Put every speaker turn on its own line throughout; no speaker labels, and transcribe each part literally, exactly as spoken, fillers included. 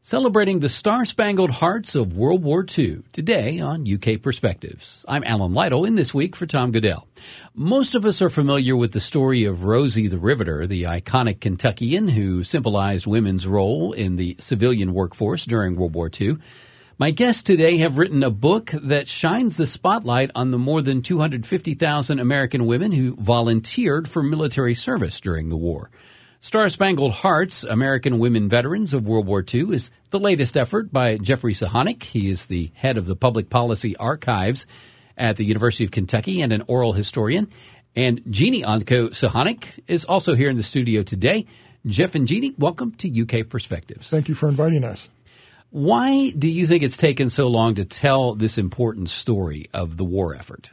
Celebrating the Star-Spangled Hearts of World War Two, today on U K Perspectives. I'm Alan Lytle, in this week for Tom Goodell. Most of us are familiar with the story of Rosie the Riveter, the iconic Kentuckian who symbolized women's role in the civilian workforce during World War Two. My guests today have written a book that shines the spotlight on the more than two hundred fifty thousand American women who volunteered for military service during the war. Star-Spangled Hearts, American Women Veterans of World War Two is the latest effort by Jeffrey Sochanek. He is the head of the Public Policy Archives at the University of Kentucky and an oral historian. And Jeannie Onko Sochanek is also here in the studio today. Jeff and Jeannie, welcome to U K Perspectives.
Thank you for inviting us.
Why do you think it's taken so long to tell this important story of the war effort?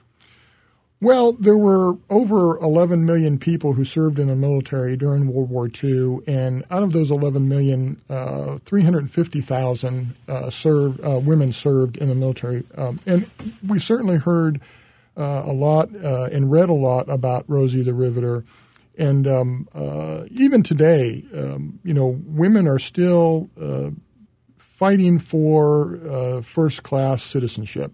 Well, there were over eleven million people who served in the military during World War Two, and out of those eleven million, uh, three hundred fifty thousand uh, served, uh, women served in the military. Um, and we certainly heard uh, a lot uh, and read a lot about Rosie the Riveter. And um, uh, even today, um, you know, women are still uh, fighting for uh, first-class citizenship.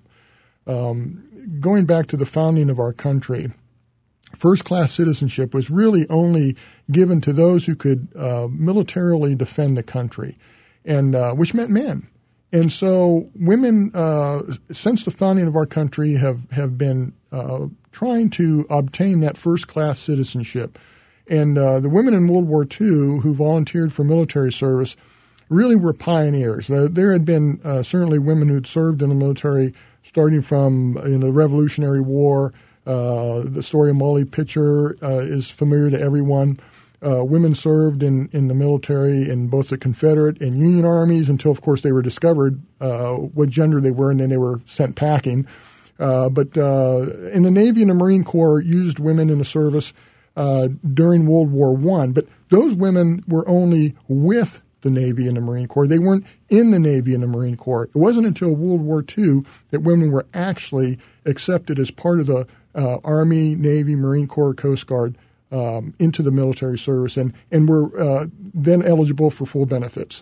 Um, going back to the founding of our country, first-class citizenship was really only given to those who could uh, militarily defend the country, and uh, which meant men. And so women, uh, since the founding of our country, have, have been uh, trying to obtain that first-class citizenship. And uh, the women in World War Two who volunteered for military service really were pioneers. Uh, there had been uh, certainly women who'd served in the military starting from you know, the Revolutionary War. Uh, the story of Molly Pitcher uh, is familiar to everyone. Uh, women served in, in the military in both the Confederate and Union armies until, of course, they were discovered uh, what gender they were, and then they were sent packing. Uh, but uh, in the Navy and the Marine Corps used women in the service uh, during World War One. But those women were only with the Navy and the Marine Corps. They weren't in the Navy and the Marine Corps. It wasn't until World War Two that women were actually accepted as part of the uh, Army, Navy, Marine Corps, Coast Guard um, into the military service and, and were uh, then eligible for full benefits.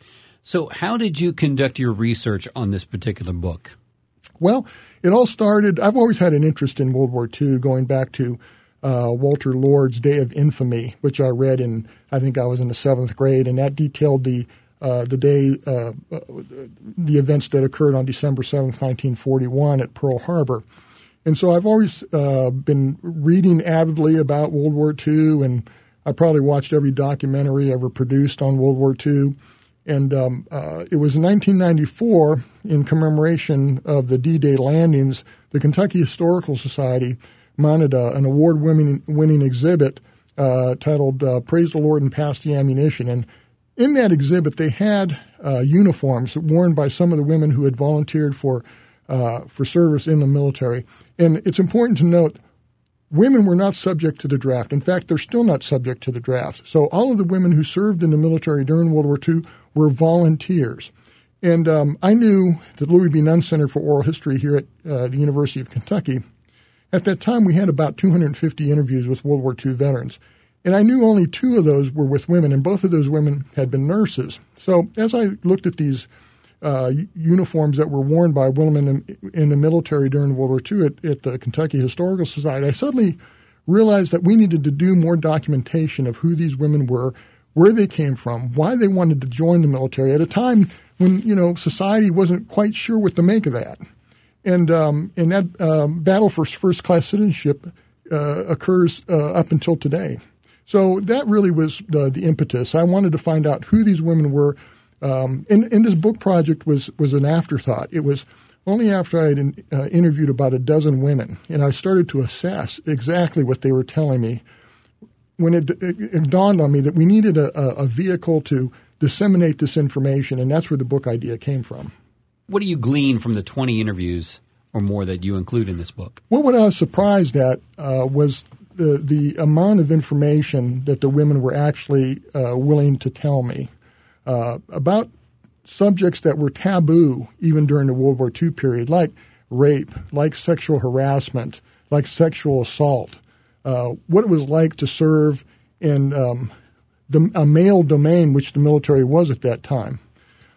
So how did you conduct your research on this particular book?
Well, it all started, I've always had an interest in World War Two going back to Uh, Walter Lord's Day of Infamy, which I read in, I think I was in the seventh grade, and that detailed the uh, the day, uh, uh, the events that occurred on December seventh, nineteen forty-one at Pearl Harbor. And so I've always uh, been reading avidly about World War Two, and I probably watched every documentary ever produced on World War Two. And um, uh, it was in nineteen ninety-four, in commemoration of the D-Day landings, the Kentucky Historical Society mounted a, an award-winning winning exhibit uh, titled uh, Praise the Lord and Pass the Ammunition. And in that exhibit, they had uh, uniforms worn by some of the women who had volunteered for uh, for service in the military. And it's important to note, women were not subject to the draft. In fact, they're still not subject to the draft. So all of the women who served in the military during World War Two were volunteers. And um, I knew the Louis B. Nunn Center for Oral History here at uh, the University of Kentucky. At that time, we had about two hundred fifty interviews with World War Two veterans, and I knew only two of those were with women, and both of those women had been nurses. So as I looked at these uh, uniforms that were worn by women in, in the military during World War Two at, at the Kentucky Historical Society, I suddenly realized that we needed to do more documentation of who these women were, where they came from, why they wanted to join the military at a time when, you know, society wasn't quite sure what to make of that. And um, and that um, battle for first-class citizenship uh, occurs uh, up until today. So that really was the, the impetus. I wanted to find out who these women were. Um, and, and this book project was, was an afterthought. It was only after I had in, uh, interviewed about a dozen women, and I started to assess exactly what they were telling me, when it, it, it dawned on me that we needed a, a vehicle to disseminate this information, and that's where the book idea came from.
What do you glean from the twenty interviews or more that you include in this book?
Well, what I was surprised at uh, was the, the amount of information that the women were actually uh, willing to tell me uh, about subjects that were taboo even during the World War Two period, like rape, like sexual harassment, like sexual assault, uh, what it was like to serve in um, the, a male domain, which the military was at that time.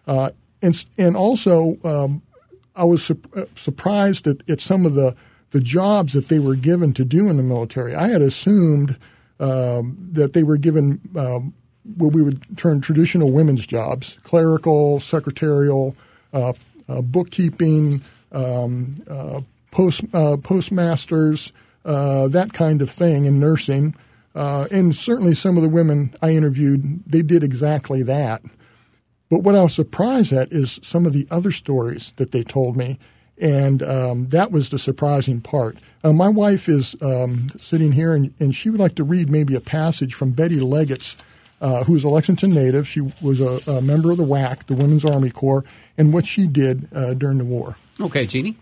Uh, and, and also, um, I was su- surprised at, at some of the, the jobs that they were given to do in the military. I had assumed um, that they were given um, what we would term traditional women's jobs, clerical, secretarial, uh, uh, bookkeeping, um, uh, post uh, postmasters, uh, that kind of thing, in nursing. Uh, and certainly some of the women I interviewed, they did exactly that. But what I was surprised at is some of the other stories that they told me, and um, that was the surprising part. Uh, my wife is um, sitting here, and, and she would like to read maybe a passage from Betty Leggett's, uh, who is a Lexington native. She was a, a member of the W A C, the Women's Army Corps, and what she did uh, during the war.
Okay, Jeannie.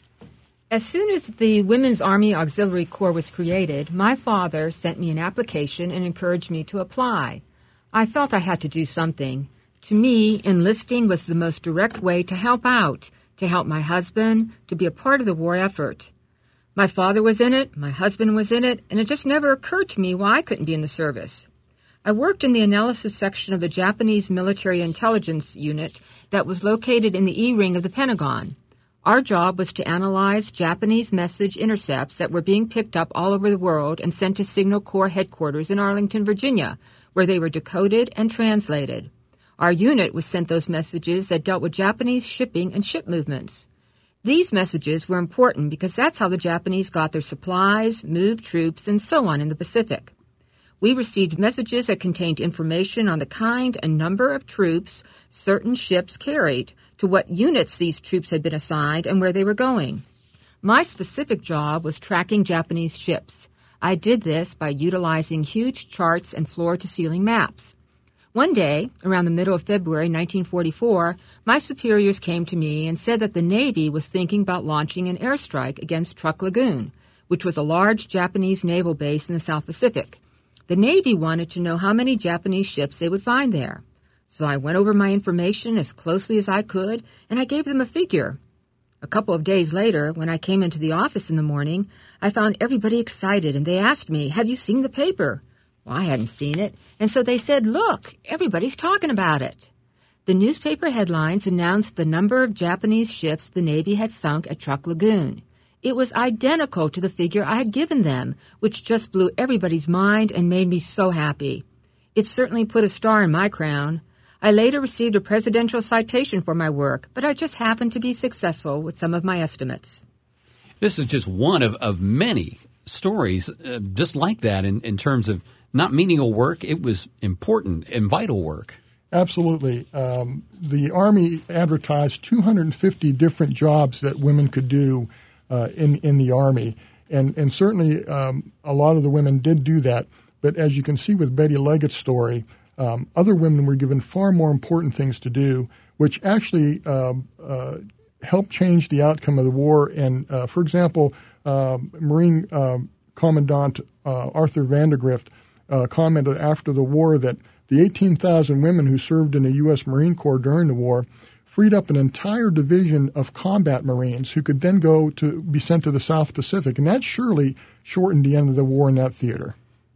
As soon as the Women's Army Auxiliary Corps was created, my father sent me an application and encouraged me to apply. I felt I had to do something. To me, enlisting was the most direct way to help out, to help my husband, to be a part of the war effort. My father was in it, my husband was in it, and it just never occurred to me why I couldn't be in the service. I worked in the analysis section of a Japanese military intelligence unit that was located in the E-ring of the Pentagon. Our job was to analyze Japanese message intercepts that were being picked up all over the world and sent to Signal Corps headquarters in Arlington, Virginia, where they were decoded and translated. Our unit was sent those messages that dealt with Japanese shipping and ship movements. These messages were important because that's how the Japanese got their supplies, moved troops, and so on in the Pacific. We received messages that contained information on the kind and number of troops certain ships carried, to what units these troops had been assigned, and where they were going. My specific job was tracking Japanese ships. I did this by utilizing huge charts and floor-to-ceiling maps. One day, around the middle of February nineteen forty-four, my superiors came to me and said that the Navy was thinking about launching an airstrike against Truk Lagoon, which was a large Japanese naval base in the South Pacific. The Navy wanted to know how many Japanese ships they would find there. So I went over my information as closely as I could, and I gave them a figure. A couple of days later, when I came into the office in the morning, I found everybody excited, and they asked me, "Have you seen the paper?" Well, I hadn't seen it, and so they said, "Look, everybody's talking about it." The newspaper headlines announced the number of Japanese ships the Navy had sunk at Truk Lagoon. It was identical to the figure I had given them, which just blew everybody's mind and made me so happy. It certainly put a star in my crown. I later received a presidential citation for my work, but I just happened to be successful with some of my estimates.
This is just one of, of many stories uh, just like that in, in terms of not menial work. It was important and vital work.
Absolutely. Um, the Army advertised two hundred fifty different jobs that women could do uh, in, in the Army. And, and certainly um, a lot of the women did do that. But as you can see with Betty Leggett's story, um, other women were given far more important things to do, which actually um, uh, helped change the outcome of the war. And, uh, for example, uh, Marine uh, Commandant uh, Arthur Vandergrift uh, commented after the war that the eighteen thousand women who served in the U S Marine Corps during the war freed up an entire division of combat Marines who could then go to be sent to the South Pacific. And that surely shortened the end of the war in that theater.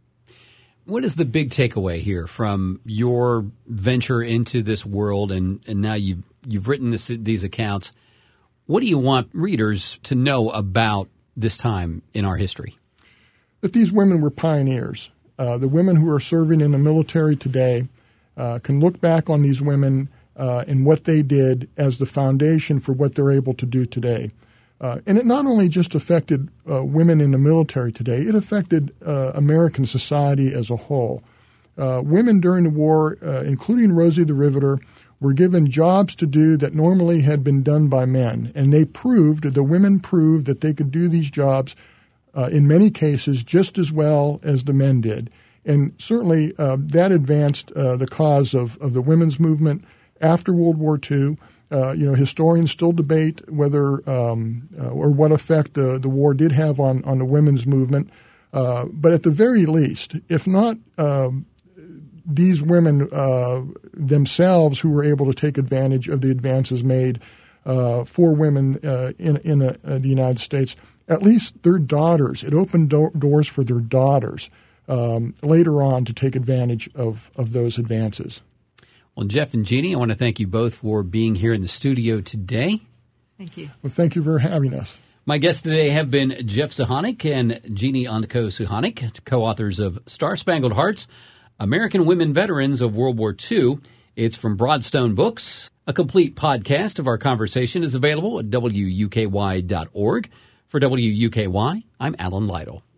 What is the big takeaway here from your venture into this world, and, and now you've, you've written this, these accounts? What do you want readers to know about this time in our history?
That these women were pioneers. Uh, the women who are serving in the military today uh, can look back on these women uh, and what they did as the foundation for what they're able to do today. Uh, and it not only just affected uh, women in the military today, it affected uh, American society as a whole. Uh, women during the war, uh, including Rosie the Riveter, were given jobs to do that normally had been done by men. And they proved, the women proved that they could do these jobs Uh, in many cases, just as well as the men did. And certainly uh, that advanced uh, the cause of, of the women's movement after World War Two. Uh, you know, historians still debate whether um, uh, or what effect the, the war did have on, on the women's movement. Uh, but at the very least, if not um, these women uh, themselves who were able to take advantage of the advances made uh, for women uh, in, in uh, the United States, at least their daughters, it opened do- doors for their daughters um, later on to take advantage of, of those advances.
Well, Jeff and Jeannie, I want to thank you both for being here in the studio today.
Thank you.
Well, thank you for having us.
My guests today have been Jeff Sochanek and Jeannie Ondoko Sochanek, co-authors of Star Spangled Hearts, American Women Veterans of World War Two. It's from Broadstone Books. A complete podcast of our conversation is available at W U K Y dot org. For W U K Y, I'm Alan Lytle.